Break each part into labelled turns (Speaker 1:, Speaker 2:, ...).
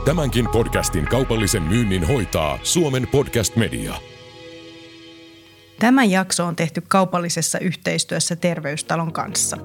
Speaker 1: Tämänkin podcastin kaupallisen myynnin hoitaa Suomen Podcast Media.
Speaker 2: Tämä jakso on tehty kaupallisessa yhteistyössä Terveystalon kanssa.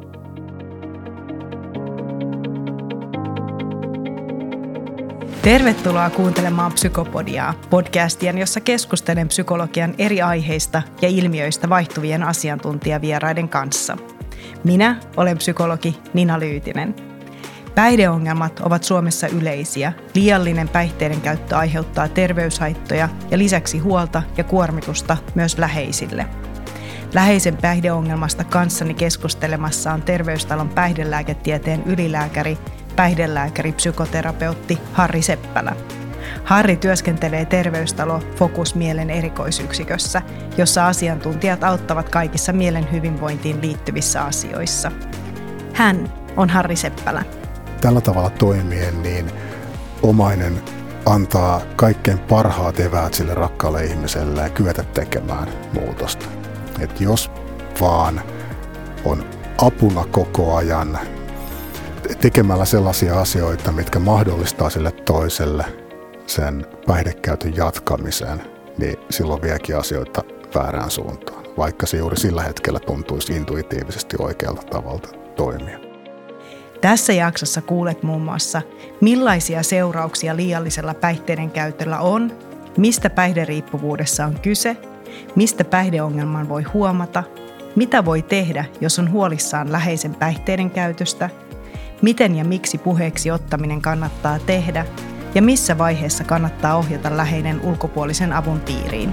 Speaker 2: Tervetuloa kuuntelemaan Psykopodiaa, podcastia, jossa keskustelen psykologian eri aiheista ja ilmiöistä vaihtuvien asiantuntijavieraiden kanssa. Minä olen psykologi Nina Lyytinen. Päihdeongelmat ovat Suomessa yleisiä. Liiallinen päihteiden käyttö aiheuttaa terveyshaittoja ja lisäksi huolta ja kuormitusta myös läheisille. Läheisen päihdeongelmasta kanssani keskustelemassa on Terveystalon päihdelääketieteen ylilääkäri, päihdelääkäri, psykoterapeutti Harri Seppälä. Harri työskentelee Terveystalo Focus Mielen erikoisyksikössä, jossa asiantuntijat auttavat kaikissa mielen hyvinvointiin liittyvissä asioissa. Hän on Harri Seppälä.
Speaker 3: Tällä tavalla toimien niin omainen antaa kaikkein parhaat eväät sille rakkaalle ihmiselle ja kyetä tekemään muutosta. Et jos vaan on apuna koko ajan tekemällä sellaisia asioita, mitkä mahdollistaa sille toiselle sen päihdekäytön jatkamisen, niin silloin viekin asioita väärään suuntaan, vaikka se juuri sillä hetkellä tuntuisi intuitiivisesti oikealta tavalla toimia.
Speaker 2: Tässä jaksossa kuulet muun muassa, millaisia seurauksia liiallisella päihteiden käytöllä on, mistä päihderiippuvuudessa on kyse, mistä päihdeongelman voi huomata, mitä voi tehdä, jos on huolissaan läheisen päihteiden käytöstä, miten ja miksi puheeksi ottaminen kannattaa tehdä ja missä vaiheessa kannattaa ohjata läheinen ulkopuolisen avun piiriin.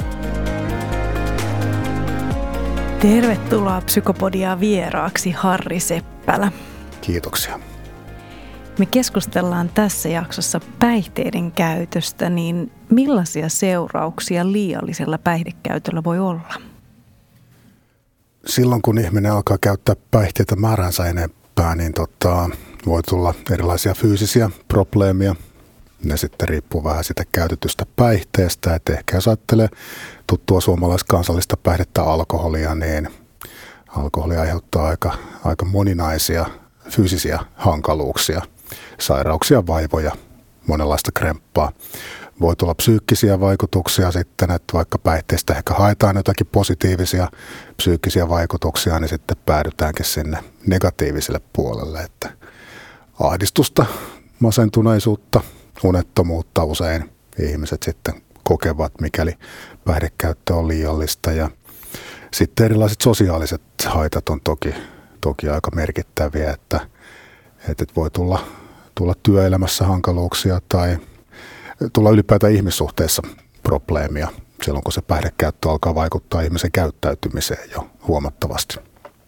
Speaker 2: Tervetuloa Psykopodiaa vieraaksi Harri Seppälä.
Speaker 3: Kiitoksia.
Speaker 2: Me keskustellaan tässä jaksossa päihteiden käytöstä, niin millaisia seurauksia liiallisella päihdekäytöllä voi olla?
Speaker 3: Silloin kun ihminen alkaa käyttää päihteitä määränsä enempää, niin voi tulla erilaisia fyysisiä probleemia. Ne sitten riippuu vähän sitä käytetystä päihteestä. Et ehkä jos ajattelee tuttua suomalaiskansallista päihdettä alkoholia, niin alkoholi aiheuttaa aika moninaisia fyysisiä hankaluuksia, sairauksia, vaivoja, monenlaista kremppaa. Voi tulla psyykkisiä vaikutuksia sitten, että vaikka päihteistä ehkä haetaan jotakin positiivisia psyykkisiä vaikutuksia, niin sitten päädytäänkin sinne negatiiviselle puolelle, että ahdistusta, masentuneisuutta, unettomuutta usein ihmiset sitten kokevat, mikäli päihdekäyttö on liiallista. Ja sitten erilaiset sosiaaliset haitat on toki aika merkittäviä, että voi tulla työelämässä hankaluuksia tai tulla ylipäätään ihmissuhteissa probleemia silloin, kun se päihdekäyttö alkaa vaikuttaa ihmisen käyttäytymiseen jo huomattavasti.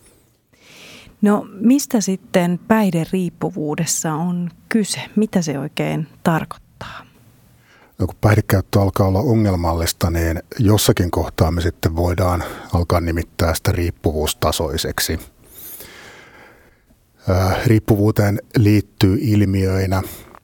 Speaker 2: No mistä sitten päihderiippuvuudessa on kyse? Mitä se oikein tarkoittaa?
Speaker 3: No, kun päihdekäyttö alkaa olla ongelmallista, niin jossakin kohtaa me sitten voidaan alkaa nimittää sitä riippuvuustasoiseksi. Riippuvuuteen liittyy ilmiöinä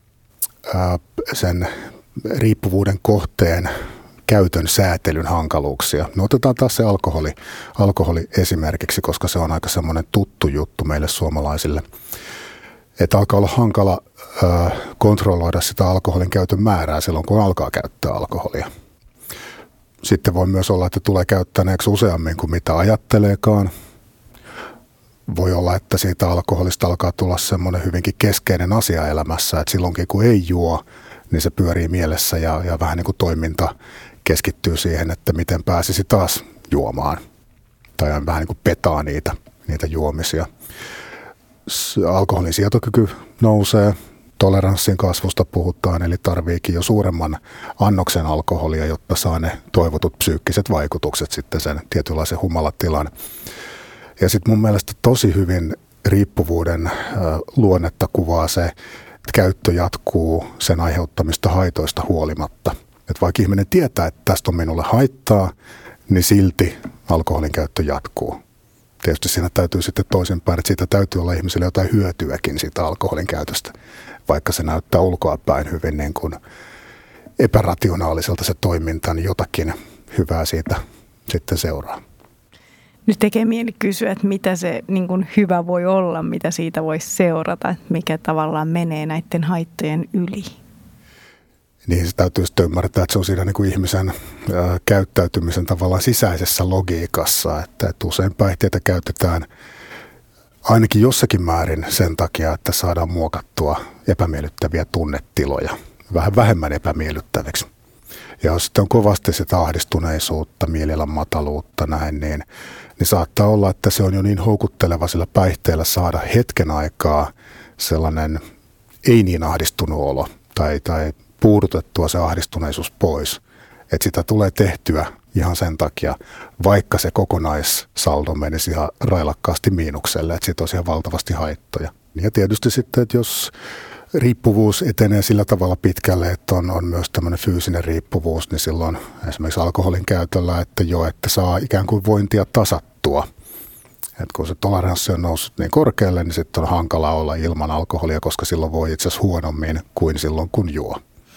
Speaker 3: sen riippuvuuden kohteen käytön säätelyn hankaluuksia. No otetaan taas se alkoholi esimerkiksi, koska se on aika semmoinen tuttu juttu meille suomalaisille. Että alkaa olla hankala kontrolloida sitä alkoholin käytön määrää silloin, kun alkaa käyttää alkoholia. Sitten voi myös olla, että tulee käyttäneeksi useammin kuin mitä ajatteleekaan. Voi olla, että siitä alkoholista alkaa tulla semmoinen hyvinkin keskeinen asia elämässä, että silloinkin kun ei juo, niin se pyörii mielessä ja vähän niin kuin toiminta keskittyy siihen, että miten pääsisi taas juomaan. Tai vähän niin kuin petaa niitä juomisia. Alkoholin sietokyky nousee, toleranssin kasvusta puhutaan, eli tarviikin jo suuremman annoksen alkoholia, jotta saa ne toivotut psyykkiset vaikutukset sitten sen tietynlaisen humalatilan. Ja sitten mun mielestä tosi hyvin riippuvuuden luonnetta kuvaa se, että käyttö jatkuu sen aiheuttamista haitoista huolimatta. Että vaikka ihminen tietää, että tästä on minulle haittaa, niin silti alkoholin käyttö jatkuu. Tietysti siinä täytyy sitten toisinpäin, että siitä täytyy olla ihmiselle jotain hyötyäkin siitä alkoholin käytöstä, vaikka se näyttää ulkoapäin hyvin niin kuin epärationaaliselta se toiminta, niin jotakin hyvää siitä sitten seuraa.
Speaker 2: Nyt tekee mieli kysyä, että mitä se niin kuin hyvä voi olla, mitä siitä voi seurata, että mikä tavallaan menee näiden haittojen yli.
Speaker 3: niin se täytyy sitten ymmärtää, että se on siinä niin kuin ihmisen käyttäytymisen tavallaan sisäisessä logiikassa, että usein päihteitä käytetään ainakin jossakin määrin sen takia, että saadaan muokattua epämiellyttäviä tunnetiloja vähän vähemmän epämiellyttäviksi. Ja jos sitten on kovasti sitä ahdistuneisuutta, mielialan mataluutta näin, niin saattaa olla, että se on jo niin houkutteleva sillä päihteellä saada hetken aikaa sellainen ei niin ahdistunut olo tai puudutettua se ahdistuneisuus pois. Että sitä tulee tehtyä ihan sen takia, vaikka se kokonaissaldo menisi ihan railakkaasti miinukselle, että siitä olisi ihan valtavasti haittoja. Ja tietysti sitten, että jos riippuvuus etenee sillä tavalla pitkälle, että on myös tämmöinen fyysinen riippuvuus, niin silloin esimerkiksi alkoholin käytöllä, että saa ikään kuin vointia tasattua. Että kun se toleranssi on noussut niin korkealle, niin sitten on hankala olla ilman alkoholia, koska silloin voi itse asiassa huonommin kuin silloin, kun juo.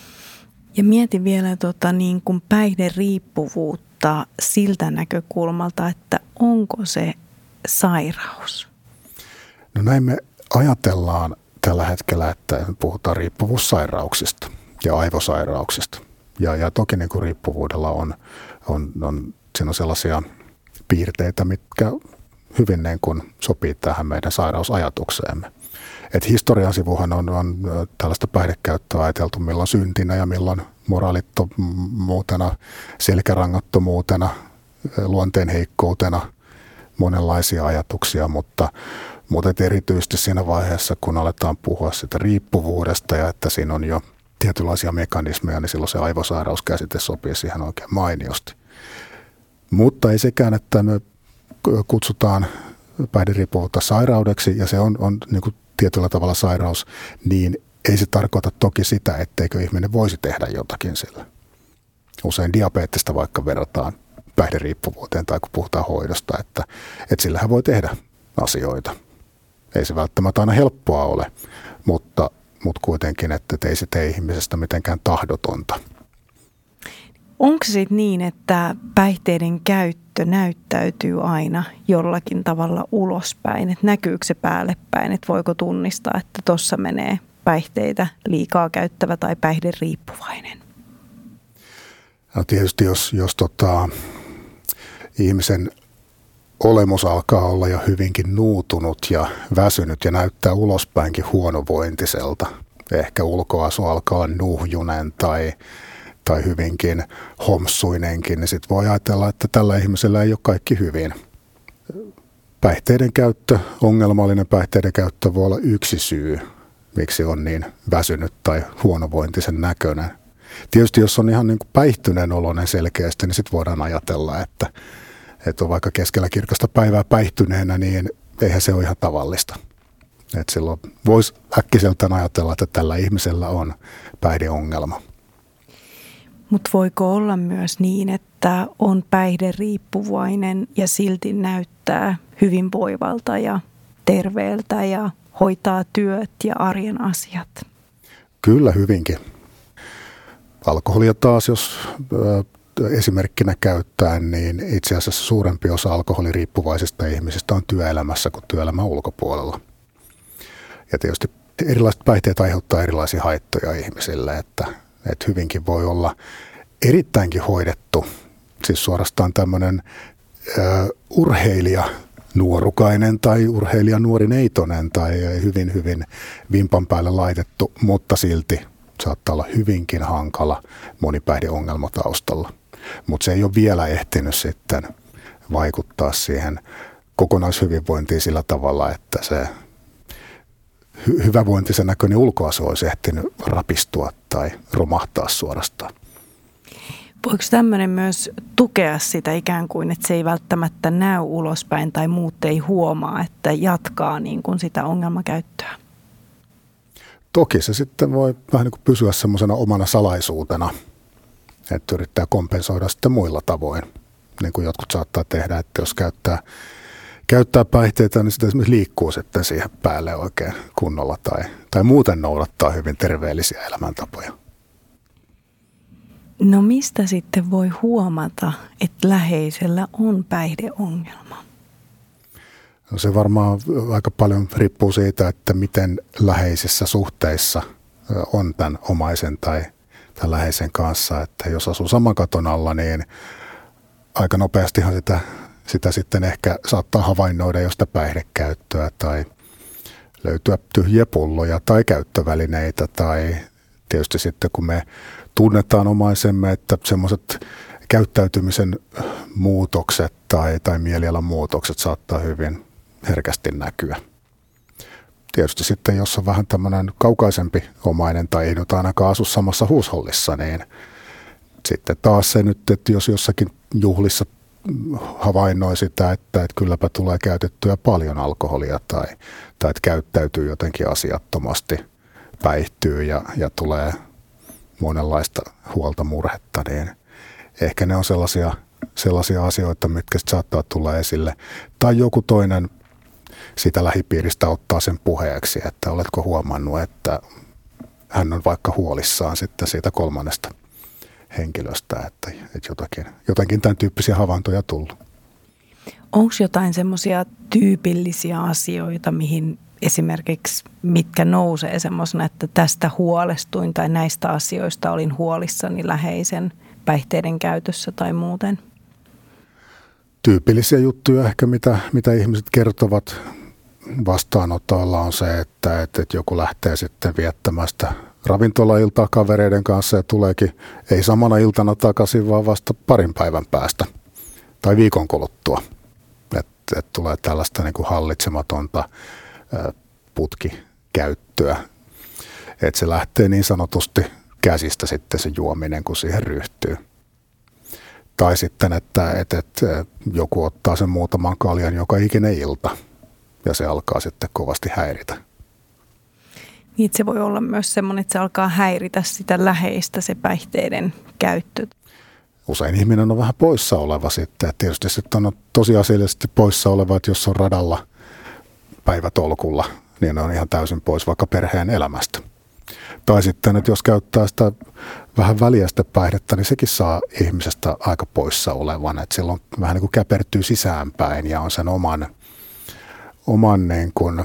Speaker 2: Ja mietin vielä niin kuin päihderiippuvuutta siltä näkökulmalta, että onko se sairaus?
Speaker 3: No näin me ajatellaan tällä hetkellä, että puhutaan riippuvuussairauksista ja aivosairauksista. Ja toki niin kuin riippuvuudella siinä on sellaisia piirteitä, mitkä hyvin niin kuin sopii tähän meidän sairausajatukseemme. Et historian sivuhan on tällaista päihdekäyttöä ajateltu milloin syntinä ja milloin moraalittomuutena, selkärangattomuutena, luonteen heikkoutena, monenlaisia ajatuksia, mutta erityisesti siinä vaiheessa, kun aletaan puhua sitä riippuvuudesta ja että siinä on jo tietynlaisia mekanismeja, niin silloin se aivosairauskäsite sopii siihen oikein mainiosti. Mutta ei sekään, että me kutsutaan päihderiippuvuutta sairaudeksi ja se on niin kuin tietyllä tavalla sairaus, niin ei se tarkoita toki sitä, etteikö ihminen voisi tehdä jotakin sillä. Usein diabeettista vaikka verrataan päihderiippuvuuteen tai kun puhutaan hoidosta, että sillähän voi tehdä asioita. Ei se välttämättä aina helppoa ole, mutta kuitenkin, että ei se tee ihmisestä mitenkään tahdotonta.
Speaker 2: Onko se sitten niin, että päihteiden käyttö näyttäytyy aina jollakin tavalla ulospäin? Että näkyykö se päälle päin? Että voiko tunnistaa, että tuossa menee päihteitä liikaa käyttävä tai päihderiippuvainen?
Speaker 3: No tietysti jos ihmisen olemus alkaa olla jo hyvinkin nuutunut ja väsynyt ja näyttää ulospäinkin huonovointiselta. Ehkä ulkoasu alkaa olla nuhjunen tai hyvinkin homsuinenkin, niin sitten voi ajatella, että tällä ihmisellä ei ole kaikki hyvin. Päihteiden käyttö, ongelmallinen päihteiden käyttö voi olla yksi syy, miksi on niin väsynyt tai huonovointisen näköinen. Tietysti jos on ihan niin kuin päihtyneen oloinen selkeästi, niin sitten voidaan ajatella, että on vaikka keskellä kirkasta päivää päihtyneenä, niin eihän se ole ihan tavallista. Et silloin voisi äkkiseltään ajatella, että tällä ihmisellä on päihdeongelma.
Speaker 2: Mutta voiko olla myös niin, että on päihderiippuvainen ja silti näyttää hyvinvoivalta ja terveeltä ja hoitaa työt ja arjen asiat?
Speaker 3: Kyllä hyvinkin. Alkoholia taas, jos esimerkkinä käyttäen, niin itse asiassa suurempi osa alkoholiriippuvaisista ihmisistä on työelämässä kuin työelämän ulkopuolella. Ja tietysti erilaiset päihteet aiheuttaa erilaisia haittoja ihmisille, että hyvinkin voi olla erittäinkin hoidettu, siis suorastaan tämmöinen urheilija nuorukainen tai urheilija nuorineitonen tai hyvin vimpan päälle laitettu, mutta silti saattaa olla hyvinkin hankala monipäihdeongelma taustalla. Mutta se ei ole vielä ehtinyt sitten vaikuttaa siihen kokonaishyvinvointiin sillä tavalla, että se hyvävointisen näköinen ulkoasu olisi ehtinyt rapistua tai romahtaa suorastaan.
Speaker 2: Voiko tämmöinen myös tukea sitä ikään kuin, että se ei välttämättä näy ulospäin tai muut ei huomaa, että jatkaa niin kuin sitä ongelmakäyttöä?
Speaker 3: Toki se sitten voi vähän niin kuin pysyä semmoisena omana salaisuutena, että yrittää kompensoida sitten muilla tavoin, niin kuin jotkut saattaa tehdä, että jos käyttää päihteitä, niin sitten esimerkiksi liikkuu sitten siihen päälle oikein kunnolla tai muuten noudattaa hyvin terveellisiä elämäntapoja.
Speaker 2: No mistä sitten voi huomata, että läheisellä on päihdeongelma?
Speaker 3: No se varmaan aika paljon riippuu siitä, että miten läheisissä suhteissa on tämän omaisen tämän läheisen kanssa, että jos asuu saman katon alla, niin aika nopeastihan sitä sitten ehkä saattaa havainnoida jo sitä päihdekäyttöä tai löytyä tyhjiä pulloja tai käyttövälineitä tai tietysti sitten kun me tunnetaan omaisemme, että semmoiset käyttäytymisen muutokset tai mielialan muutokset saattaa hyvin herkästi näkyä. Tietysti sitten, jos on vähän tämmöinen kaukaisempi omainen tai ei nyt ainakaan asu samassa huushollissa, niin sitten taas se nyt, että jos jossakin juhlissa havainnoi sitä, että kylläpä tulee käytettyä paljon alkoholia tai että käyttäytyy jotenkin asiattomasti, päihtyy ja tulee monenlaista huolta, murhetta, niin ehkä ne on sellaisia asioita, mitkä saattaa tulla esille. Tai joku toinen sitä lähipiiristä ottaa sen puheeksi, että oletko huomannut, että hän on vaikka huolissaan sitten siitä kolmannesta henkilöstä, että jotakin tämän tyyppisiä havaintoja tullut.
Speaker 2: Onko jotain semmoisia tyypillisiä asioita, mihin esimerkiksi mitkä nousee semmoisena, että tästä huolestuin tai näistä asioista olin huolissani läheisen päihteiden käytössä tai muuten?
Speaker 3: Tyypillisiä juttuja ehkä, mitä ihmiset kertovat vastaanotoilla on se, että joku lähtee sitten viettämään sitä ravintolailtaa kavereiden kanssa ja tuleekin ei samana iltana takaisin, vaan vasta parin päivän päästä tai viikon kuluttua. Että tulee tällaista niin kuin hallitsematonta putkikäyttöä. Että se lähtee niin sanotusti käsistä sitten se juominen, kun siihen ryhtyy. Tai sitten, että joku ottaa sen muutaman kaljan joka ikinen ilta ja se alkaa sitten kovasti häiritä.
Speaker 2: Niin, se voi olla myös semmoinen, että se alkaa häiritä sitä läheistä, se päihteiden käyttö.
Speaker 3: Usein ihminen on vähän poissa oleva sitten. Tietysti sitten on tosiasiallisesti poissa oleva, että jos on radalla päivätolkulla, niin ne on ihan täysin pois vaikka perheen elämästä. Tai sitten, että jos käyttää sitä vähän väliäistä päihdettä, niin sekin saa ihmisestä aika poissa olevan. Että silloin vähän niin kuin käpertyy sisäänpäin ja on sen oman niin kuin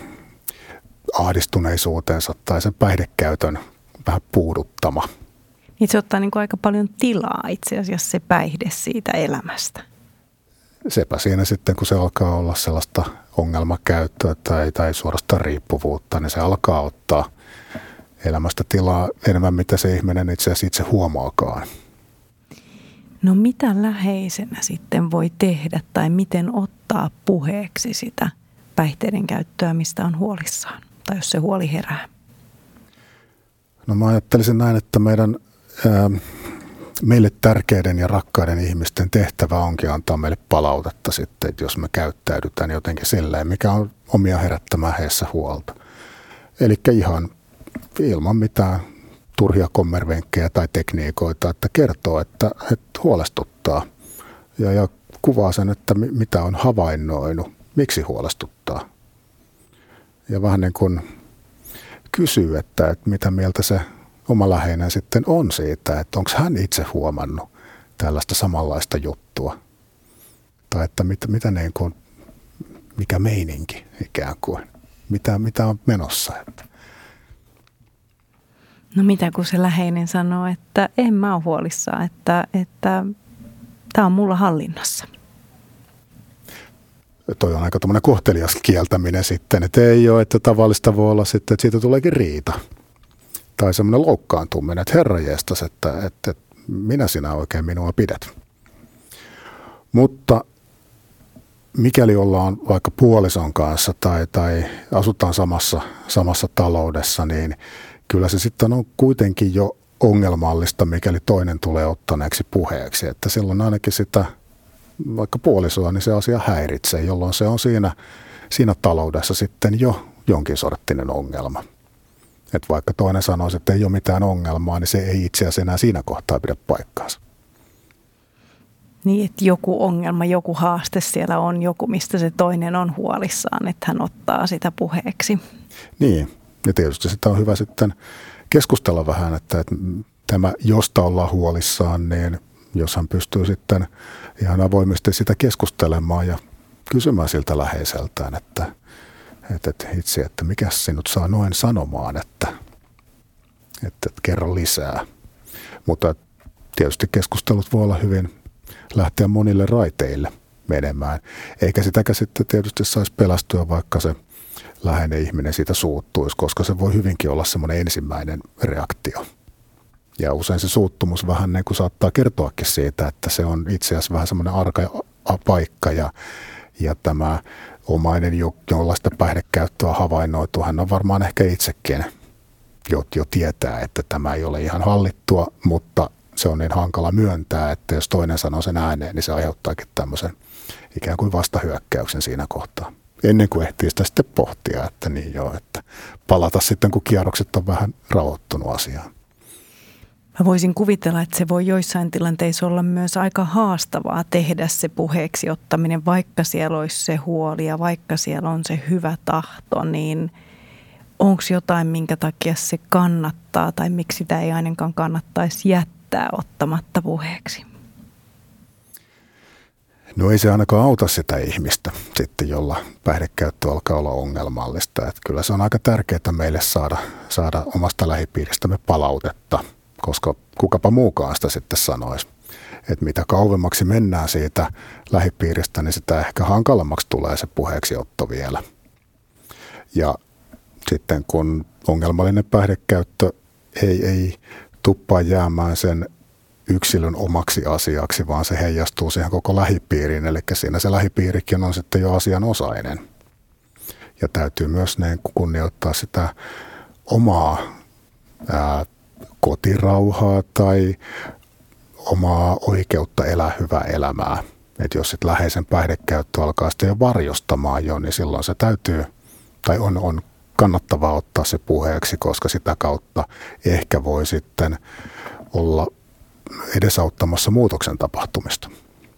Speaker 3: ahdistuneisuutensa tai sen päihdekäytön vähän puuduttama.
Speaker 2: Niin se ottaa niin kuin aika paljon tilaa itse asiassa se päihde siitä elämästä.
Speaker 3: Sepä siinä sitten, kun se alkaa olla sellaista ongelmakäyttöä tai suorastaan riippuvuutta, niin se alkaa ottaa elämästä tilaa enemmän, mitä se ihminen itse asiassa itse huomaakaan.
Speaker 2: No mitä läheisenä sitten voi tehdä tai miten ottaa puheeksi sitä päihteiden käyttöä, mistä on huolissaan tai jos se huoli herää?
Speaker 3: No mä ajattelisin näin, että meille tärkeiden ja rakkaiden ihmisten tehtävä onkin antaa meille palautetta sitten, että jos me käyttäydytään jotenkin silleen, mikä on omia herättämään heissä huolta. Eli ihan ilman mitään turhia kommervenkkejä tai tekniikoita, että kertoo, että huolestuttaa ja kuvaa sen, että mitä on havainnoinut, miksi huolestuttaa. Ja vähän niin kuin kysyy, että mitä mieltä se oma läheinen sitten on siitä, että onko hän itse huomannut tällaista samanlaista juttua. Tai että mitä niin kuin, mikä meininki ikään kuin, mitä on menossa.
Speaker 2: No mitä kun se läheinen sanoo, että en mä ole huolissaan, että tämä on mulla hallinnassa.
Speaker 3: Toi on aika tämmöinen kohtelias kieltäminen sitten, että ei ole, että tavallista voi olla sitten, että siitä tuleekin riita. Tai semmoinen loukkaantuminen, että herranjestas, että minä sinä oikein minua pidät. Mutta mikäli ollaan vaikka puolison kanssa tai asutaan samassa taloudessa, niin kyllä se sitten on kuitenkin jo ongelmallista, mikäli toinen tulee ottaneeksi puheeksi. Että silloin ainakin sitä vaikka puolisoa, niin se asia häiritsee, jolloin se on siinä taloudessa sitten jo jonkin sorttinen ongelma. Että vaikka toinen sanoisi, että ei ole mitään ongelmaa, niin se ei itse asiassa enää siinä kohtaa pidä paikkaansa.
Speaker 2: Niin, että joku ongelma, joku haaste siellä on, joku mistä se toinen on huolissaan, että hän ottaa sitä puheeksi. Niin,
Speaker 3: ja tietysti sitä on hyvä sitten keskustella vähän, että tämä, josta ollaan huolissaan, niin jos hän pystyy sitten ihan avoimesti sitä keskustelemaan ja kysymään siltä läheiseltään, että itse, että mikä sinut saa noin sanomaan, että kerro lisää. Mutta tietysti keskustelut voi olla hyvin lähteä monille raiteille menemään. Eikä sitäkään sitten tietysti saisi pelästyä, vaikka se läheinen ihminen siitä suuttuisi, koska se voi hyvinkin olla semmoinen ensimmäinen reaktio. Ja usein se suuttumus vähän niin kuin saattaa kertoakin siitä, että se on itse asiassa vähän semmoinen arka paikka ja tämä omainen, jollaista päihdekäyttöä havainnoitu, hän on varmaan ehkä itsekin jo tietää, että tämä ei ole ihan hallittua, mutta se on niin hankala myöntää, että jos toinen sanoo sen ääneen, niin se aiheuttaakin tämmöisen ikään kuin vastahyökkäyksen siinä kohtaa. Ennen kuin ehtii sitä sitten pohtia, että niin joo, että palata sitten, kun kierrokset on vähän rauhoittunut asiaan.
Speaker 2: Mä voisin kuvitella, että se voi joissain tilanteissa olla myös aika haastavaa tehdä se puheeksi ottaminen, vaikka siellä olisi se huoli ja vaikka siellä on se hyvä tahto, niin onko jotain, minkä takia se kannattaa tai miksi sitä ei ainakaan kannattaisi jättää ottamatta puheeksi?
Speaker 3: No ei se ainakaan auta sitä ihmistä sitten, jolla päihdekäyttö alkaa olla ongelmallista. Että kyllä se on aika tärkeää meille saada omasta lähipiiristämme palautetta, koska kukapa muukaan sitä sitten sanoisi. Että mitä kauemmaksi mennään siitä lähipiiristä, niin sitä ehkä hankalammaksi tulee se puheeksiotto vielä. Ja sitten kun ongelmallinen päihdekäyttö ei tuppaa jäämään sen yksilön omaksi asiaksi, vaan se heijastuu siihen koko lähipiiriin. Eli siinä se lähipiirikin on sitten jo asianosainen. Ja täytyy myös kunnioittaa sitä omaa kotirauhaa tai omaa oikeutta elää hyvää elämää. Että jos sitten läheisen päihdekäyttö alkaa sitten jo varjostamaan jo, niin silloin se täytyy, tai on kannattavaa ottaa se puheeksi, koska sitä kautta ehkä voi sitten olla edesauttamassa muutoksen tapahtumista.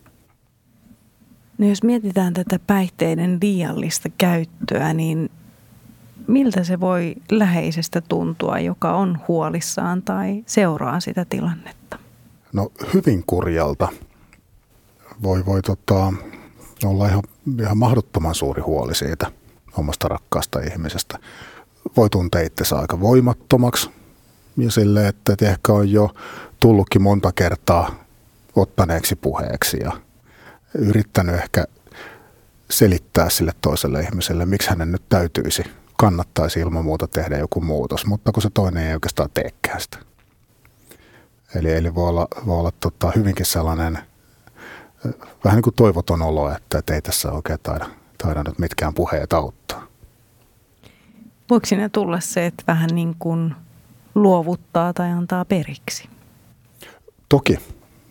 Speaker 2: No jos mietitään tätä päihteiden liiallista käyttöä, niin miltä se voi läheisestä tuntua, joka on huolissaan tai seuraa sitä tilannetta?
Speaker 3: No hyvin kurjalta. Voi olla ihan mahdottoman suuri huoli siitä omasta rakkaasta ihmisestä. Voi tuntea itsensä aika voimattomaksi ja silleen, että ehkä on jo tullutkin monta kertaa ottaneeksi puheeksi ja yrittänyt ehkä selittää sille toiselle ihmiselle, miksi hänen nyt kannattaisi ilman muuta tehdä joku muutos, mutta kun se toinen ei oikeastaan teekään sitä. Eli voi olla hyvinkin sellainen vähän niin kuin toivoton olo, että ei tässä oikein taida nyt mitkään puheet auttaa.
Speaker 2: Voiko siinä tulla se, että vähän niin kuin luovuttaa tai antaa periksi?
Speaker 3: Toki.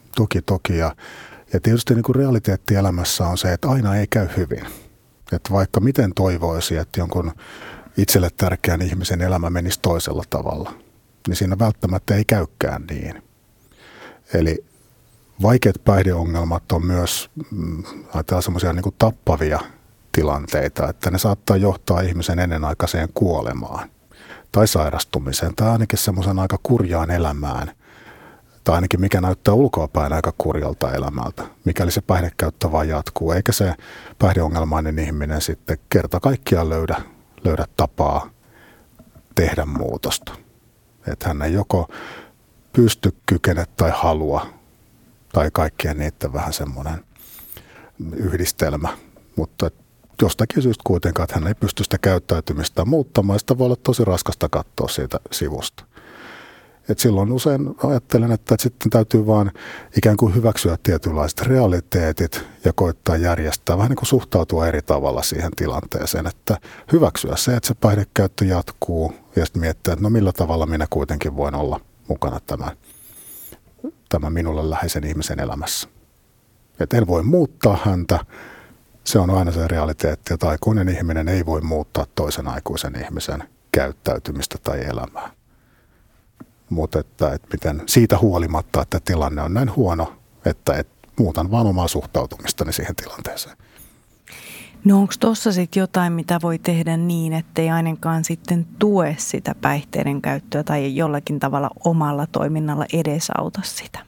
Speaker 3: Ja tietysti niin kuin realiteettielämässä on se, että aina ei käy hyvin. Että vaikka miten toivoisi, että jonkun itselle tärkeän ihmisen elämä menisi toisella tavalla, niin siinä välttämättä ei käykään niin. Eli vaikeat päihdeongelmat on myös semmoisia niin kuin tappavia tilanteita, että ne saattaa johtaa ihmisen ennenaikaiseen kuolemaan tai sairastumiseen tai ainakin semmoisen aika kurjaan elämään. Tai ainakin mikä näyttää ulkoapäin aika kurjalta elämältä, mikäli se päihdekäyttö vaan jatkuu. Eikä se päihdeongelmainen ihminen sitten kerta kaikkiaan löydä tapaa tehdä muutosta. Että hän ei joko pysty, kykene tai halua, tai kaikkien niiden vähän semmoinen yhdistelmä. Mutta jostakin syystä kuitenkaan, että hän ei pysty sitä käyttäytymistä muuttamaan. Sitä voi olla tosi raskasta katsoa siitä sivusta. Et silloin usein ajattelen, että sitten täytyy vaan ikään kuin hyväksyä tietynlaiset realiteetit ja koittaa järjestää, vähän niin kuin suhtautua eri tavalla siihen tilanteeseen, että hyväksyä se, että se päihdekäyttö jatkuu ja sitten miettiä, että no millä tavalla minä kuitenkin voin olla mukana tämän minulle läheisen ihmisen elämässä. Että en voi muuttaa häntä, se on aina se realiteetti, että aikuinen ihminen ei voi muuttaa toisen aikuisen ihmisen käyttäytymistä tai elämää. Mutta että miten siitä huolimatta, että tilanne on näin huono, että muutan vaan omaa suhtautumistani siihen tilanteeseen.
Speaker 2: No onko tuossa sitten jotain, mitä voi tehdä niin, ettei ainakaan sitten tue sitä päihteiden käyttöä tai jollakin tavalla omalla toiminnalla edesauta sitä?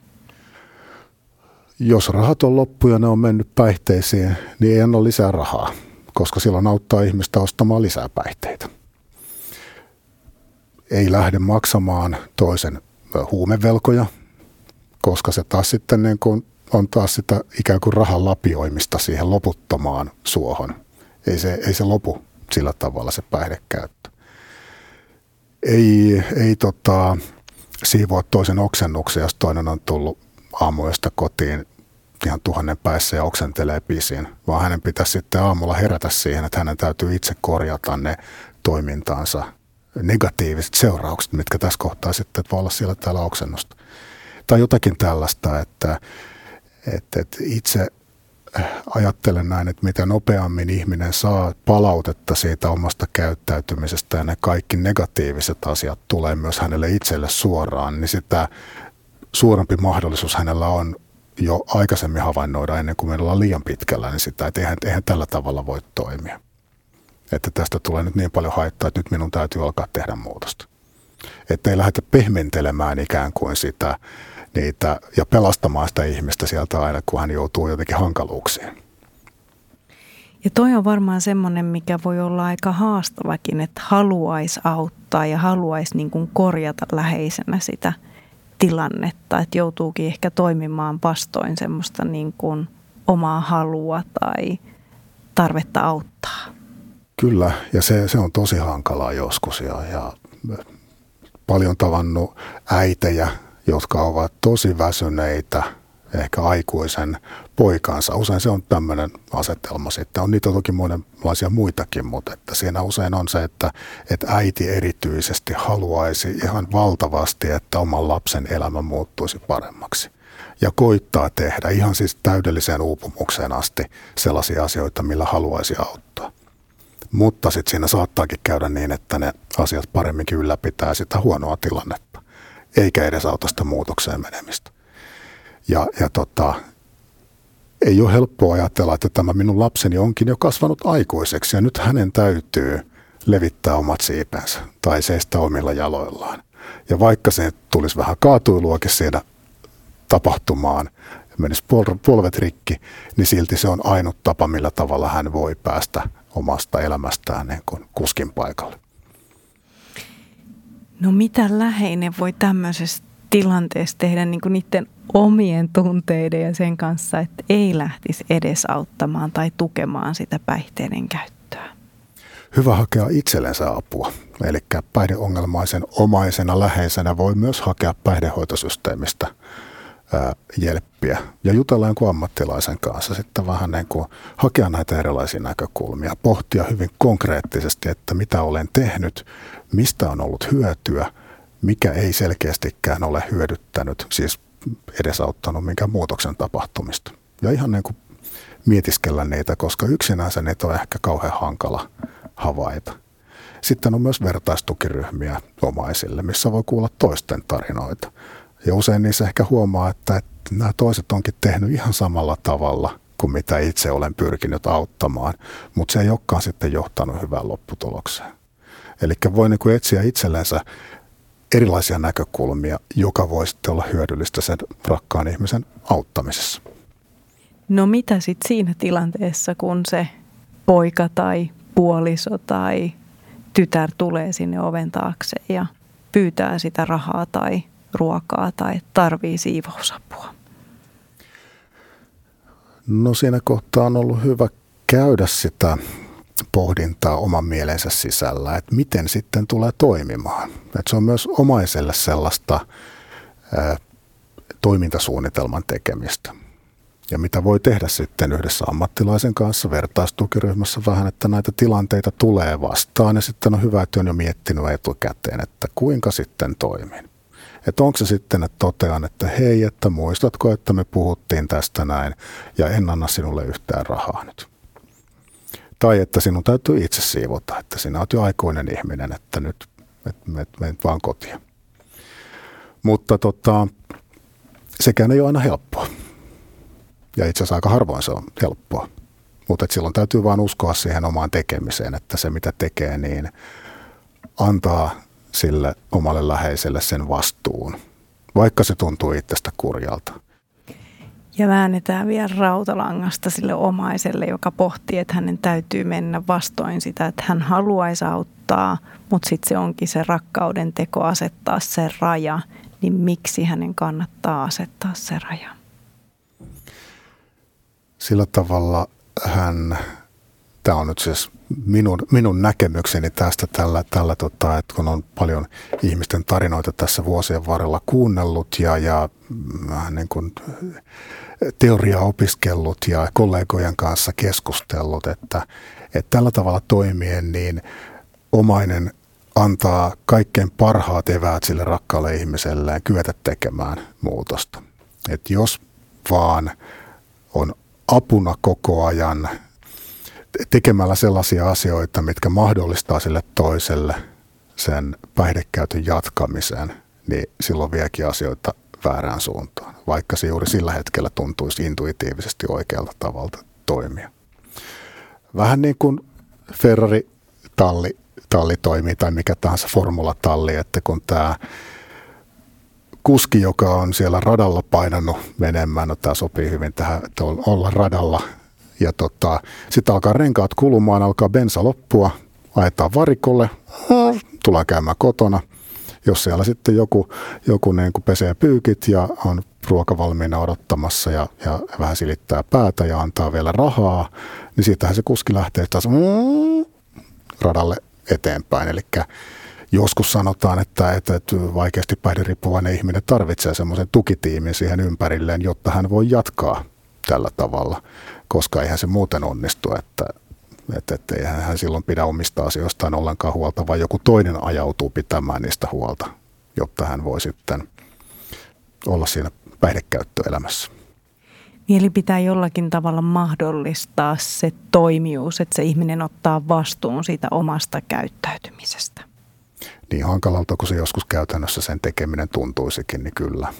Speaker 3: Jos rahat on loppu ja ne on mennyt päihteisiin, niin ei ole lisää rahaa, koska silloin auttaa ihmistä ostamaan lisää päihteitä. Ei lähde maksamaan toisen huumevelkoja, koska se taas sitten niin kuin on taas sitä ikään kuin rahan lapioimista siihen loputtomaan suohon. Ei se lopu sillä tavalla se päihdekäyttö. Ei siivoa toisen oksennuksen, jos toinen on tullut aamuyöstä kotiin ihan 1000 päissä ja oksentelee pisin, vaan hänen pitäisi sitten aamulla herätä siihen, että hänen täytyy itse korjata ne toimintaansa negatiiviset seuraukset, mitkä tässä kohtaa sitten voi olla siellä täällä oksennusta. Tai jotakin tällaista, että itse ajattelen näin, että mitä nopeammin ihminen saa palautetta siitä omasta käyttäytymisestä ja ne kaikki negatiiviset asiat tulee myös hänelle itselle suoraan, niin sitä suurempi mahdollisuus hänellä on jo aikaisemmin havainnoida ennen kuin meillä ollaan liian pitkällä, niin sitä, että eihän tällä tavalla voi toimia. Että tästä tulee nyt niin paljon haittaa, että nyt minun täytyy alkaa tehdä muutosta. Että ei lähdetä pehmentelemään ikään kuin niitä ja pelastamaan sitä ihmistä sieltä aina, kun hän joutuu jotenkin hankaluuksiin.
Speaker 2: Ja toi on varmaan semmoinen, mikä voi olla aika haastavakin, että haluaisi auttaa ja haluaisi niin kuin korjata läheisenä sitä tilannetta, että joutuukin ehkä toimimaan vastoin semmoista niin kuin omaa halua tai tarvetta auttaa. Kyllä, ja se on tosi hankalaa joskus ja paljon tavannut äitejä, jotka ovat tosi väsyneitä, ehkä aikuisen poikansa. Usein se on tämmöinen asetelma sitten. On niitä toki monenlaisia muitakin, mutta että siinä usein on se, että äiti erityisesti haluaisi ihan valtavasti, että oman lapsen elämä muuttuisi paremmaksi. Ja koittaa tehdä ihan siis täydelliseen uupumukseen asti sellaisia asioita, millä haluaisi auttaa. Mutta sitten siinä saattaakin käydä niin, että ne asiat paremminkin ylläpitää sitä huonoa tilannetta, eikä edes auta sitä muutokseen menemistä. Ja ei ole helppoa ajatella, että tämä minun lapseni onkin jo kasvanut aikuiseksi ja nyt hänen täytyy levittää omat siipensä tai seistä omilla jaloillaan. Ja vaikka se tulisi vähän kaatuiluakin siinä tapahtumaan, menisi polvet rikki, niin silti se on ainut tapa, millä tavalla hän voi päästä omasta elämästään niin kuin kuskin paikalle. No mitä läheinen voi tämmöisessä tilanteessa tehdä niin kuin niiden omien tunteiden ja sen kanssa, että ei lähtisi edesauttamaan tai tukemaan sitä päihteiden käyttöä?
Speaker 3: Hyvä hakea itsellensä apua. Eli päihdeongelmaisen omaisena läheisenä voi myös hakea päihdehoitosysteemistä jelppiä ja jutella jonkun ammattilaisen kanssa sitten vähän niin kuin hakea näitä erilaisia näkökulmia, pohtia hyvin konkreettisesti, että mitä olen tehnyt, mistä on ollut hyötyä, mikä ei selkeästikään ole hyödyttänyt, siis edesauttanut minkään muutoksen tapahtumista. Ja ihan niin kuin mietiskellä niitä, koska yksinänsä niitä on ehkä kauhean hankala havaita. Sitten on myös vertaistukiryhmiä omaisille, missä voi kuulla toisten tarinoita. Ja usein niissä ehkä huomaa, että nämä toiset onkin tehnyt ihan samalla tavalla kuin mitä itse olen pyrkinyt auttamaan, mutta se ei olekaan sitten johtanut hyvään lopputulokseen. Eli voi niin kuin etsiä itsellensä erilaisia näkökulmia, joka voi sitten olla hyödyllistä sen rakkaan ihmisen auttamisessa.
Speaker 2: No mitä sitten siinä tilanteessa, kun se poika tai puoliso tai tytär tulee sinne oven taakse ja pyytää sitä rahaa tai ruokaa tai tarvii siivousapua?
Speaker 3: No siinä kohtaa on ollut hyvä käydä sitä pohdintaa oman mielensä sisällä, että miten sitten tulee toimimaan. Että se on myös omaiselle sellaista toimintasuunnitelman tekemistä. Ja mitä voi tehdä sitten yhdessä ammattilaisen kanssa vertaistukiryhmässä vähän, että näitä tilanteita tulee vastaan. Ja sitten on hyvä, että on jo miettinyt etukäteen, että kuinka sitten toimin. Että onko se sitten, että totean, että hei, että muistatko, että me puhuttiin tästä näin ja en anna sinulle yhtään rahaa nyt. Tai että sinun täytyy itse siivota, että sinä olet jo aikuinen ihminen, että nyt menet vaan kotiin. Mutta sekään ei ole aina helppoa. Ja itse asiassa aika harvoin se on helppoa. Mutta silloin täytyy vaan uskoa siihen omaan tekemiseen, että se mitä tekee, niin antaa sille omalle läheiselle sen vastuun, vaikka se tuntuu itsestä kurjalta.
Speaker 2: Ja väännetään vielä rautalangasta sille omaiselle, joka pohtii, että hänen täytyy mennä vastoin sitä, että hän haluaisi auttaa, mutta sitten se onkin se rakkauden teko asettaa se raja, niin miksi hänen kannattaa asettaa se raja?
Speaker 3: Sillä tavalla tämä on nyt siis minun näkemykseni tästä että kun on paljon ihmisten tarinoita tässä vuosien varrella kuunnellut ja niin kuin teoriaa opiskellut ja kollegojen kanssa keskustellut, että tällä tavalla toimien niin omainen antaa kaikkein parhaat eväät sille rakkaalle ihmiselle ja kyetä tekemään muutosta. Että jos vaan on apuna koko ajan tekemällä sellaisia asioita, mitkä mahdollistaa sille toiselle sen päihdekäytön jatkamisen, niin silloin viekin asioita väärään suuntaan, vaikka se juuri sillä hetkellä tuntuisi intuitiivisesti oikealta tavalla toimia. Vähän niin kuin Ferrari-talli toimii tai mikä tahansa formulatalli, että kun tämä kuski, joka on siellä radalla painanut menemään, no tämä sopii hyvin tähän, että olla radalla, ja sitten alkaa renkaat kulumaan, alkaa bensa loppua, ajetaan varikolle, tullaan käymään kotona. Jos siellä sitten joku niin kuin pesee pyykit ja on ruoka valmiina odottamassa ja vähän silittää päätä ja antaa vielä rahaa, niin siitähän se kuski lähtee taas radalle eteenpäin. Eli joskus sanotaan, että vaikeasti päihderiippuvainen ihminen tarvitsee semmoisen tukitiimin siihen ympärilleen, jotta hän voi jatkaa tällä tavalla, koska eihän se muuten onnistu, että eihän hän silloin pidä omista asioistaan ollenkaan huolta, vaan joku toinen ajautuu pitämään niistä huolta, jotta hän voi sitten olla siinä päihdekäyttöelämässä.
Speaker 2: Eli pitää jollakin tavalla mahdollistaa se toimijuus, että se ihminen ottaa vastuun siitä omasta käyttäytymisestä.
Speaker 3: Niin hankalalta kuin se joskus käytännössä sen tekeminen tuntuisikin, niin kyllä.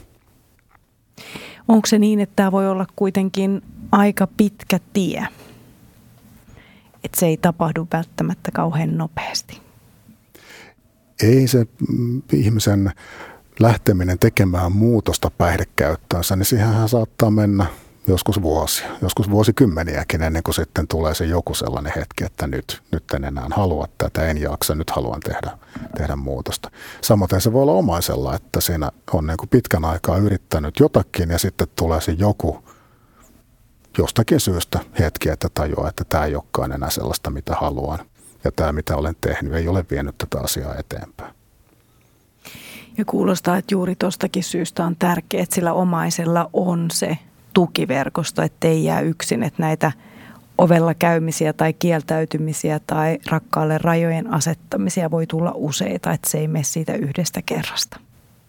Speaker 2: Onko se niin, että tämä voi olla kuitenkin aika pitkä tie? Että se ei tapahdu välttämättä kauhean nopeasti?
Speaker 3: Ei se ihmisen lähteminen tekemään muutosta päihdekäyttöönsä, niin siihenhän saattaa mennä joskus vuosia, joskus vuosikymmeniäkin ennen kuin sitten tulee se joku sellainen hetki, että nyt en enää halua tätä, en jaksa, nyt haluan tehdä muutosta. Samoin se voi olla omaisella, että siinä on niin kuin pitkän aikaa yrittänyt jotakin ja sitten tulee se joku jostakin syystä hetki, että tajuaa, että tämä ei olekaan enää sellaista, mitä haluan. Ja tämä, mitä olen tehnyt, ei ole vienyt tätä asiaa eteenpäin.
Speaker 2: Ja kuulostaa, että juuri tuostakin syystä on tärkeää, että sillä omaisella on se tukiverkosto, ettei jää yksin, että näitä ovella käymisiä tai kieltäytymisiä tai rakkaalle rajojen asettamisia voi tulla useita, että se ei mene siitä yhdestä kerrasta.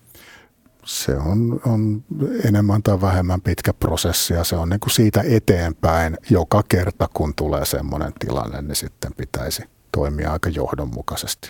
Speaker 3: Se on enemmän tai vähemmän pitkä prosessi ja se on niin kuin siitä eteenpäin joka kerta, kun tulee semmoinen tilanne, niin sitten pitäisi toimia aika johdonmukaisesti.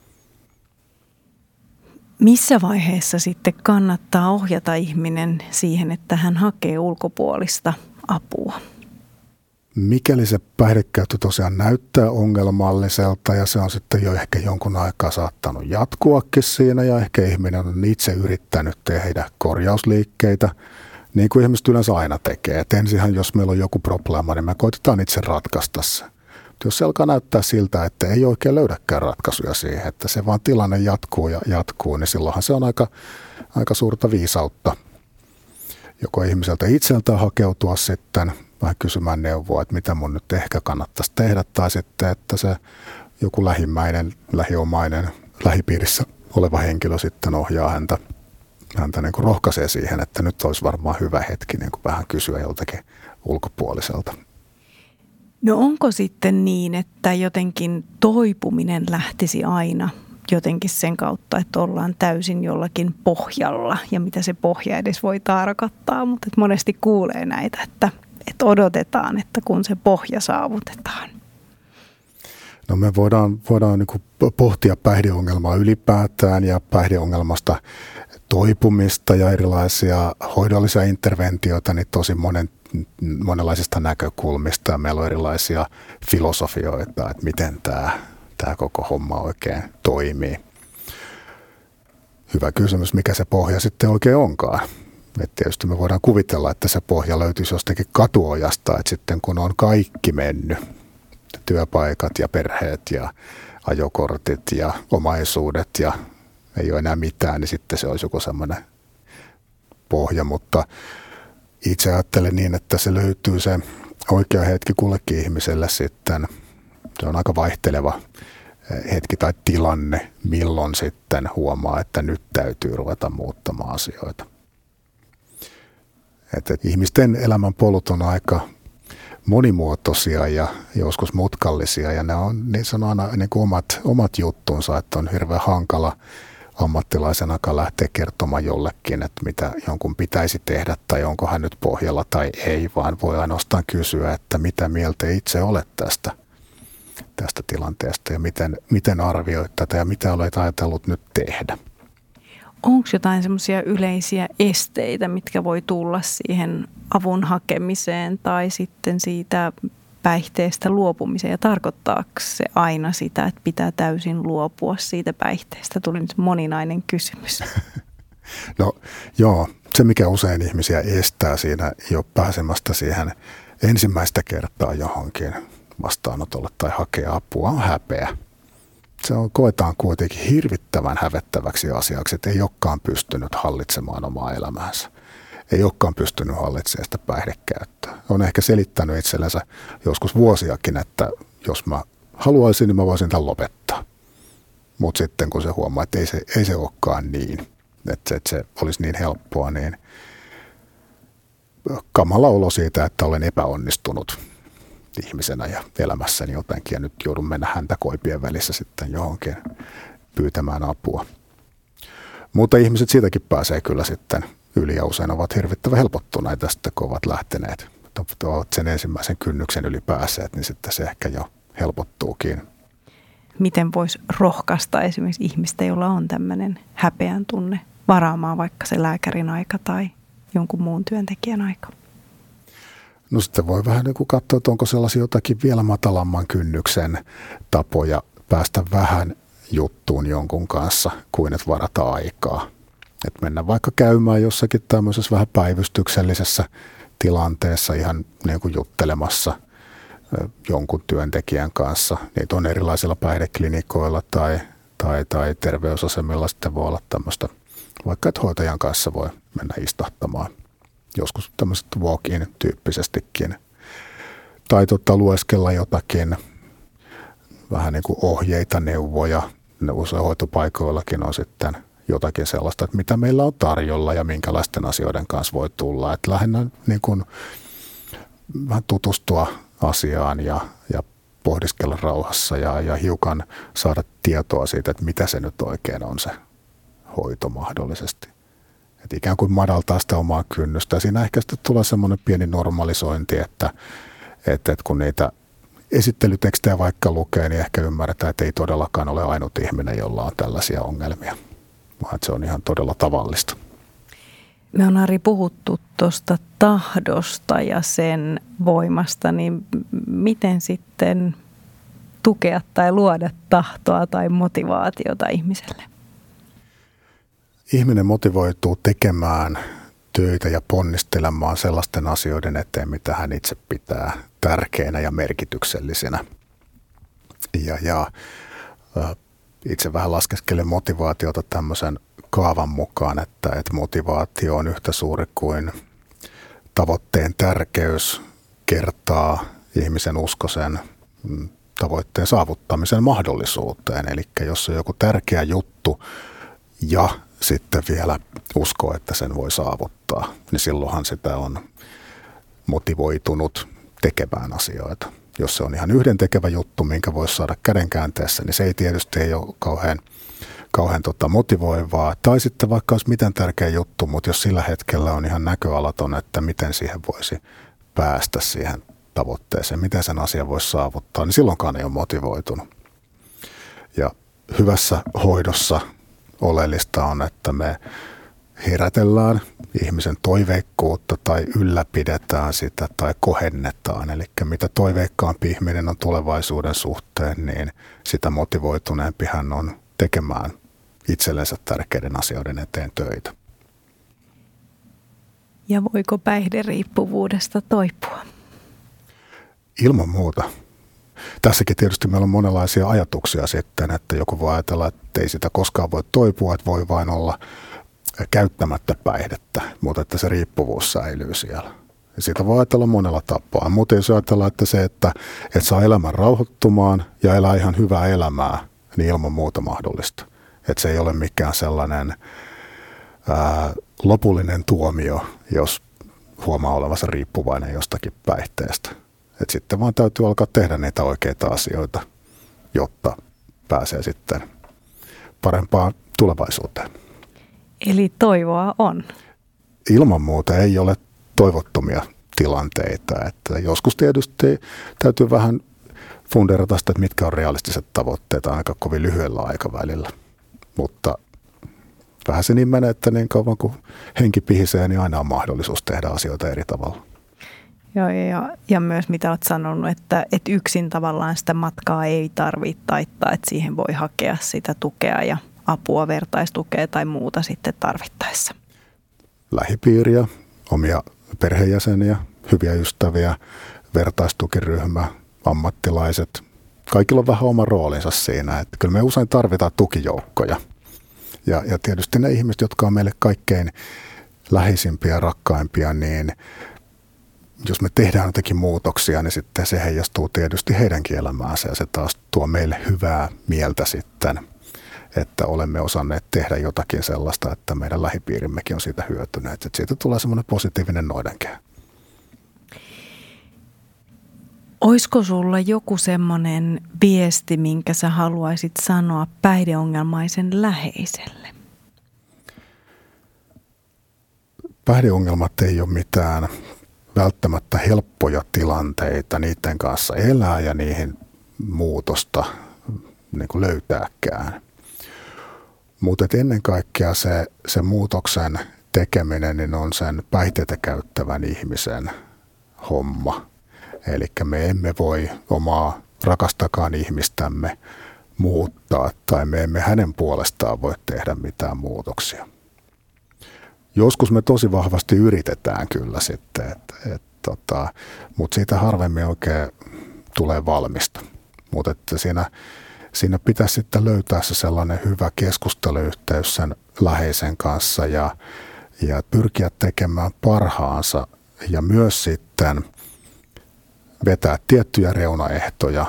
Speaker 2: Missä vaiheessa sitten kannattaa ohjata ihminen siihen, että hän hakee ulkopuolista apua?
Speaker 3: Mikäli se päihdekäyttö tosiaan näyttää ongelmalliselta ja se on sitten jo ehkä jonkun aikaa saattanut jatkuakin siinä ja ehkä ihminen on itse yrittänyt tehdä korjausliikkeitä, niin kuin ihmiset yleensä aina tekee. Et ensinhän, jos meillä on joku probleema, niin me koitetaan itse ratkaista se. Jos se alkaa näyttää siltä, että ei oikein löydäkään ratkaisuja siihen, että se vaan tilanne jatkuu, niin silloinhan se on aika suurta viisautta joko ihmiseltä itseltään hakeutua sitten vähän kysymään neuvoa, että mitä mun nyt ehkä kannattaisi tehdä, tai sitten, että se joku lähimmäinen, lähiomainen, lähipiirissä oleva henkilö sitten ohjaa häntä niin kuin rohkaisee siihen, että nyt olisi varmaan hyvä hetki niin kuin vähän kysyä joltakin ulkopuoliselta.
Speaker 2: No onko sitten niin, että jotenkin toipuminen lähtisi aina jotenkin sen kautta, että ollaan täysin jollakin pohjalla ja mitä se pohja edes voi tarkoittaa, mutta monesti kuulee näitä, että odotetaan, että kun se pohja saavutetaan.
Speaker 3: No me voidaan niin kuin pohtia päihdeongelmaa ylipäätään ja päihdeongelmasta toipumista ja erilaisia hoidollisia interventioita niin tosi monenlaisista näkökulmista. Meillä on erilaisia filosofioita, että miten tämä koko homma oikein toimii. Hyvä kysymys, mikä se pohja sitten oikein onkaan. Et tietysti me voidaan kuvitella, että se pohja löytyisi jostakin katuojasta, että sitten kun on kaikki mennyt, työpaikat ja perheet ja ajokortit ja omaisuudet ja ei ole enää mitään, niin sitten se olisi joku semmoinen pohja, mutta itse ajattelen niin, että se löytyy se oikea hetki kullekin ihmiselle sitten. Se on aika vaihteleva hetki tai tilanne, milloin sitten huomaa, että nyt täytyy ruveta muuttamaan asioita. Että ihmisten elämän polut on aika monimuotoisia ja joskus mutkallisia ja niissä on aina niin kuin omat juttunsa, että on hirveän hankala ammattilaisenakaan lähteä kertomaan jollekin, että mitä jonkun pitäisi tehdä tai onko hän nyt pohjalla tai ei, vaan voi ainoastaan kysyä, että mitä mieltä itse olet tästä tilanteesta ja miten arvioit tätä ja mitä olet ajatellut nyt tehdä.
Speaker 2: Onko jotain semmoisia yleisiä esteitä, mitkä voi tulla siihen avun hakemiseen tai sitten siitä päihteestä luopumiseen? Ja tarkoittaako se aina sitä, että pitää täysin luopua siitä päihteestä? Tuli nyt moninainen kysymys.
Speaker 3: No joo, se mikä usein ihmisiä estää siinä jo pääsemästä siihen ensimmäistä kertaa johonkin vastaanotolle tai hakea apua on häpeä. Se koetaan kuitenkin hirvittävän hävettäväksi asiaksi, että ei olekaan pystynyt hallitsemaan omaa elämäänsä. Ei olekaan pystynyt hallitsemaan sitä päihdekäyttöä. On ehkä selittänyt itsellensä joskus vuosiakin, että jos mä haluaisin, niin mä voisin tämän lopettaa. Mutta sitten kun se huomaa, että ei se olekaan niin, että se olisi niin helppoa, niin kamala olo siitä, että olen epäonnistunut ihmisenä ja elämässäni jotenkin ja nyt joudun mennä häntä koipien välissä sitten johonkin pyytämään apua. Mutta ihmiset siitäkin pääsee kyllä sitten yli ja usein ovat hirvittävän helpottuneita sitten, kun ovat lähteneet. Ovat sen ensimmäisen kynnyksen yli päässeet, niin sitten se ehkä jo helpottuukin.
Speaker 2: Miten voisi rohkaista esimerkiksi ihmistä, jolla on tämmöinen häpeän tunne, varaamaan vaikka se lääkärin aika tai jonkun muun työntekijän aika?
Speaker 3: No sitten voi vähän niin kuin katsoa, että onko sellaisia jotakin vielä matalamman kynnyksen tapoja päästä vähän juttuun jonkun kanssa, kuin että varata aikaa. Että mennä vaikka käymään jossakin tämmöisessä vähän päivystyksellisessä tilanteessa ihan niin kuin juttelemassa jonkun työntekijän kanssa. Niitä on erilaisilla päihdeklinikoilla tai terveysasemilla sitten voi olla tämmöistä, vaikka että hoitajan kanssa voi mennä istahtamaan. Joskus tämmöiset walk-in-tyyppisestikin. Tai lueskella jotakin vähän niin kuin ohjeita, neuvoja. Usein hoitopaikoillakin on sitten jotakin sellaista, että mitä meillä on tarjolla ja minkälaisten asioiden kanssa voi tulla. Että lähinnä niin kuin vähän tutustua asiaan ja pohdiskella rauhassa ja hiukan saada tietoa siitä, että mitä se nyt oikein on se hoito mahdollisesti. Että ikään kuin madaltaa sitä omaa kynnystä. Ja siinä ehkä sitten tulee semmoinen pieni normalisointi, että kun niitä esittelytekstejä vaikka lukee, niin ehkä ymmärretään, että ei todellakaan ole ainut ihminen, jolla on tällaisia ongelmia, vaan että se on ihan todella tavallista.
Speaker 2: Me on, Ari, puhuttu tuosta tahdosta ja sen voimasta, niin miten sitten tukea tai luoda tahtoa tai motivaatiota ihmiselle?
Speaker 3: Ihminen motivoituu tekemään töitä ja ponnistelemaan sellaisten asioiden eteen, mitä hän itse pitää tärkeänä ja merkityksellisenä. Ja itse vähän laskeskelen motivaatiota tämmöisen kaavan mukaan, että motivaatio on yhtä suuri kuin tavoitteen tärkeys kertaa ihmisen usko sen tavoitteen saavuttamisen mahdollisuuteen. Eli jos on joku tärkeä juttu ja sitten vielä uskoo, että sen voi saavuttaa, niin silloinhan sitä on motivoitunut tekemään asioita. Jos se on ihan yhdentekevä juttu, minkä voisi saada kädenkäänteessä, niin se ei tietysti ei ole kauhean motivoivaa. Tai sitten vaikka olisi miten tärkeä juttu, mutta jos sillä hetkellä on ihan näköalaton, että miten siihen voisi päästä siihen tavoitteeseen, miten sen asian voisi saavuttaa, niin silloinkaan ei ole motivoitunut. Ja hyvässä hoidossa oleellista on, että me herätellään ihmisen toiveikkuutta tai ylläpidetään sitä tai kohennetaan. Eli mitä toiveikkaampi ihminen on tulevaisuuden suhteen, niin sitä motivoituneempi hän on tekemään itsellensä tärkeiden asioiden eteen töitä.
Speaker 2: Ja voiko päihderiippuvuudesta toipua?
Speaker 3: Ilman muuta. tässäkin tietysti meillä on monenlaisia ajatuksia sitten, että joku voi ajatella, että ei sitä koskaan voi toipua, että voi vain olla käyttämättä päihdettä, mutta että se riippuvuus säilyy siellä. Ja siitä voi ajatella monella tapaa, mutta jos ajatellaan, että se, että saa elämän rauhoittumaan ja elää ihan hyvää elämää, niin ilman muuta mahdollista. Että se ei ole mikään sellainen lopullinen tuomio, jos huomaa olevansa riippuvainen jostakin päihteestä. Et sitten vaan täytyy alkaa tehdä niitä oikeita asioita, jotta pääsee sitten parempaan tulevaisuuteen.
Speaker 2: Eli toivoa on.
Speaker 3: Ilman muuta ei ole toivottomia tilanteita. Että joskus tietysti täytyy vähän funderata sitä, että mitkä on realistiset tavoitteet aika kovin lyhyellä aikavälillä. Mutta vähän se niin menee, että niin kauan kuin henki pihisee, niin aina on mahdollisuus tehdä asioita eri tavalla.
Speaker 2: Joo, ja myös mitä olet sanonut, että yksin tavallaan sitä matkaa ei tarvitse taittaa, että siihen voi hakea sitä tukea ja apua, vertaistukea tai muuta sitten tarvittaessa.
Speaker 3: Lähipiiriä, omia perheenjäseniä, hyviä ystäviä, vertaistukiryhmä, ammattilaiset. Kaikilla on vähän oma roolinsa siinä, että kyllä me usein tarvitaan tukijoukkoja. Ja tietysti ne ihmiset, jotka on meille kaikkein läheisimpiä ja rakkaimpia, niin jos me tehdään jotakin muutoksia, niin sitten se heijastuu tietysti heidänkin elämäänsä ja se taas tuo meille hyvää mieltä sitten, että olemme osanneet tehdä jotakin sellaista, että meidän lähipiirimmekin on siitä hyötyneet. Että siitä tulee semmoinen positiivinen noidankehä.
Speaker 2: Olisiko sulla joku semmoinen viesti, minkä sä haluaisit sanoa päihdeongelmaisen läheiselle?
Speaker 3: Päihdeongelmat ei ole mitään välttämättä helppoja tilanteita niiden kanssa elää ja niihin muutosta niin kuin löytääkään. Mutta ennen kaikkea se muutoksen tekeminen niin on sen päihteitä käyttävän ihmisen homma. Eli me emme voi omaa rakastakaan ihmistämme muuttaa tai me emme hänen puolestaan voi tehdä mitään muutoksia. Joskus me tosi vahvasti yritetään kyllä sitten, mutta siitä harvemmin oikein tulee valmista. Mutta siinä pitäisi sitten löytää se sellainen hyvä keskusteluyhteys sen läheisen kanssa ja pyrkiä tekemään parhaansa ja myös sitten vetää tiettyjä reunaehtoja,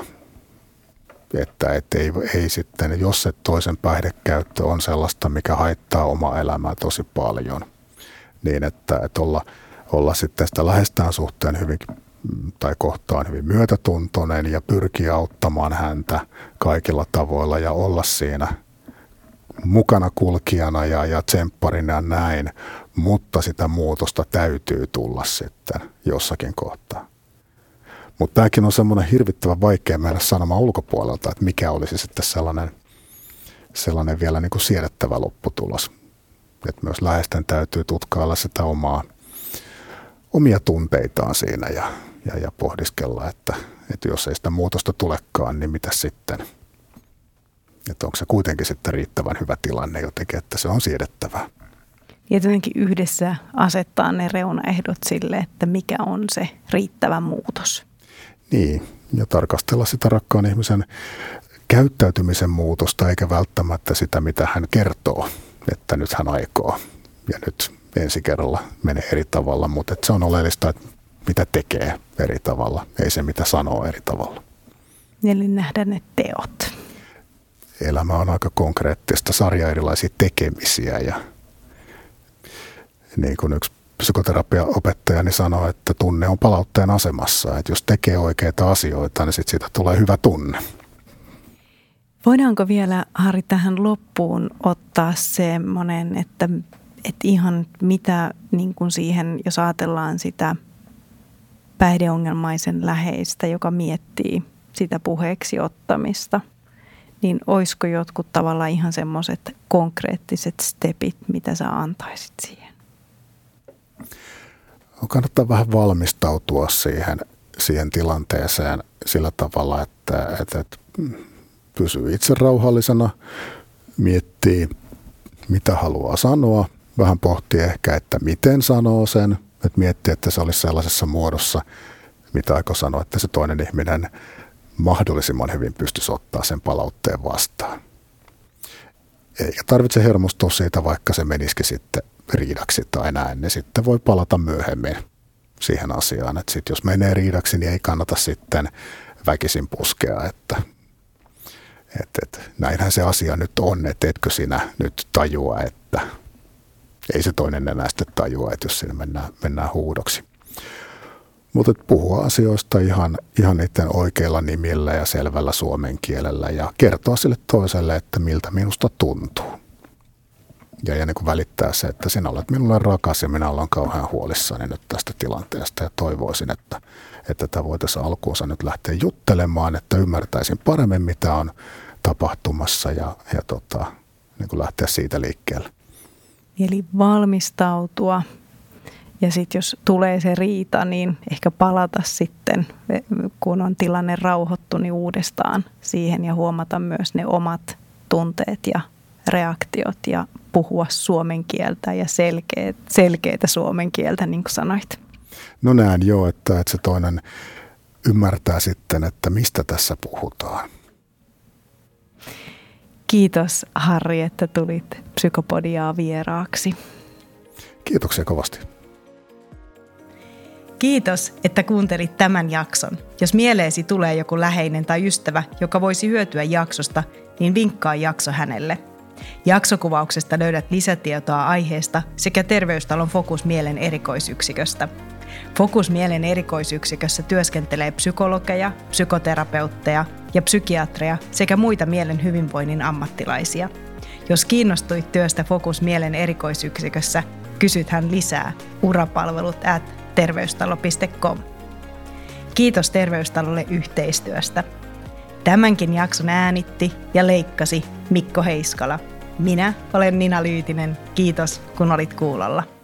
Speaker 3: että ei sitten, jos se toisen päihdekäyttö on sellaista, mikä haittaa omaa elämää tosi paljon, niin että olla sitten sitä lähestään suhteen hyvin tai kohtaan hyvin myötätuntoinen ja pyrkiä auttamaan häntä kaikilla tavoilla ja olla siinä mukana kulkijana ja tsempparina ja näin, mutta sitä muutosta täytyy tulla sitten jossakin kohtaa. Mutta tämäkin on semmoinen hirvittävän vaikea mennä sanomaan ulkopuolelta, että mikä olisi sitten sellainen vielä niin kuin siedettävä lopputulos. Että myös läheisten täytyy tutkailla sitä omia tunteitaan siinä ja pohdiskella, että jos ei sitä muutosta tulekaan, niin mitä sitten? Että onko se kuitenkin sitten riittävän hyvä tilanne jotenkin, että se on siedettävää.
Speaker 2: Ja jotenkin yhdessä asettaa ne reunaehdot sille, että mikä on se riittävä muutos.
Speaker 3: Niin, ja tarkastella sitä rakkaan ihmisen käyttäytymisen muutosta, eikä välttämättä sitä, mitä hän kertoo, että nyt hän aikoo. Ja nyt ensi kerralla menee eri tavalla, mutta se on oleellista, että mitä tekee eri tavalla, ei se mitä sanoo eri tavalla.
Speaker 2: Eli nähdä ne teot.
Speaker 3: Elämä on aika konkreettista, sarja erilaisia tekemisiä ja niin kuin yksi psykoterapiaopettajani sanoi, että tunne on palautteen asemassa. Että jos tekee oikeita asioita, niin sitten siitä tulee hyvä tunne.
Speaker 2: Voidaanko vielä, Harri, tähän loppuun ottaa semmoinen, että ihan mitä niin kuin siihen, jos ajatellaan sitä päihdeongelmaisen läheistä, joka miettii sitä puheeksi ottamista, niin olisiko jotkut tavallaan ihan semmoiset konkreettiset stepit, mitä sä antaisit siihen?
Speaker 3: Kannattaa vähän valmistautua siihen tilanteeseen sillä tavalla, että pysyy itse rauhallisena, miettii mitä haluaa sanoa, vähän pohtii ehkä, että miten sanoo sen, että miettii, että se olisi sellaisessa muodossa, mitä aikoo sanoa, että se toinen ihminen mahdollisimman hyvin pystyisi ottaa sen palautteen vastaan. Eikä tarvitse hermostua siitä, vaikka se menisikin sitten riidaksi tai näin, niin sitten voi palata myöhemmin siihen asiaan. Että sitten jos menee riidaksi, niin ei kannata sitten väkisin puskea, että näinhän se asia nyt on, että etkö sinä nyt tajua, että ei se toinen enää sitten tajua, että jos siinä mennään huudoksi. Mutta puhua asioista ihan niiden oikeilla nimillä ja selvällä suomen kielellä ja kertoa sille toiselle, että miltä minusta tuntuu. Ja niin kuin välittää se, että sinä olet minulle rakas ja minä olen kauhean huolissani nyt tästä tilanteesta ja toivoisin, että tätä voitaisiin alkuunsa nyt lähteä juttelemaan, että ymmärtäisin paremmin, mitä on tapahtumassa ja niin kuin lähteä siitä liikkeelle.
Speaker 2: Eli valmistautua ja sitten jos tulee se riita, niin ehkä palata sitten, kun on tilanne rauhoittu, niin uudestaan siihen ja huomata myös ne omat tunteet ja reaktiot ja puhua suomen kieltä ja selkeätä suomen kieltä, niin kuin sanoit.
Speaker 3: No näen jo, että se toinen ymmärtää sitten, että mistä tässä puhutaan.
Speaker 2: Kiitos Harri, että tulit Psykopodiaa vieraaksi.
Speaker 3: Kiitoksia kovasti.
Speaker 2: Kiitos, että kuuntelit tämän jakson. Jos mieleesi tulee joku läheinen tai ystävä, joka voisi hyötyä jaksosta, niin vinkkaa jakso hänelle. Jaksokuvauksesta löydät lisätietoa aiheesta sekä Terveystalon Focus Mielen erikoisyksiköstä. Focus Mielen erikoisyksikössä työskentelee psykologeja, psykoterapeutteja ja psykiatreja sekä muita mielen hyvinvoinnin ammattilaisia. Jos kiinnostuit työstä Focus Mielen erikoisyksikössä, kysythän lisää urapalvelut@terveystalo.com. Kiitos Terveystalolle yhteistyöstä. Tämänkin jakson äänitti ja leikkasi Mikko Heiskala. Minä olen Nina Lyytinen. Kiitos, kun olit kuulolla.